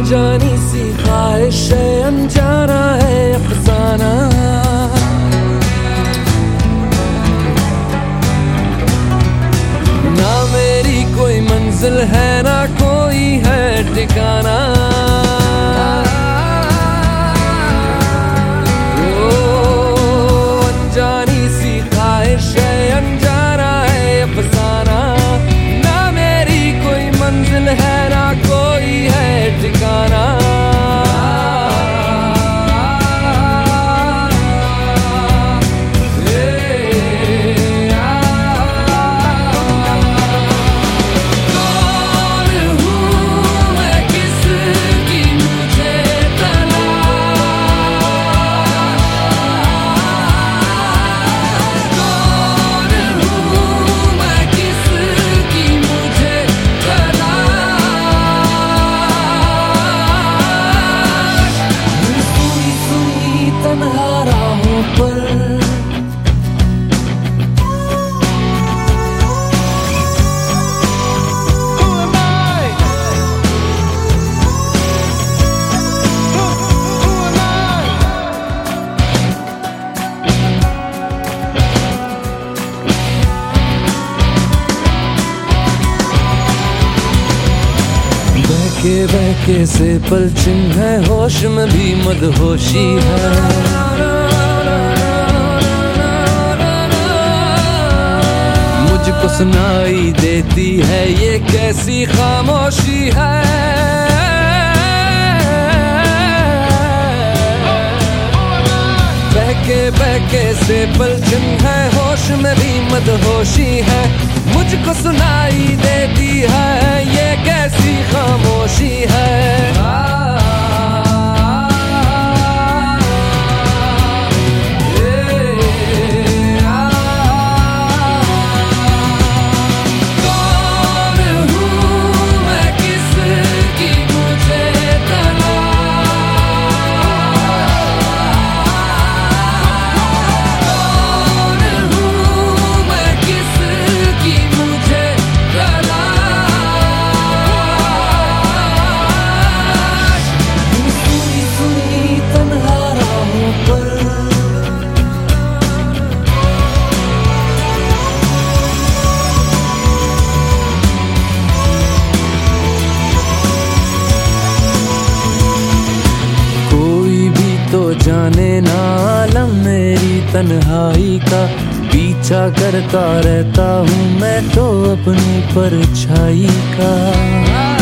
अनजानी सी ख्वाहिश है, अनजाना है अफसाना। ना मेरी कोई मंजिल है, ना कोई है ठिकाना। अनजानी सी ख्वाहिश है, अनजाना है अफसाना। ना मेरी कोई मंजिल है, ना कोई है ठिकाना। बहके से पलछिन है, होश में भी मदहोशी है। मुझको सुनाई देती है ये कैसी खामोशी है। बहके से पलछिन है, होश में भी मदहोशी है। मुझको सुनाई देती है ये कैसी खामोशी है। जाने ना आलम मेरी तन्हाई का, पीछा करता रहता हूँ मैं तो अपनी परछाई का।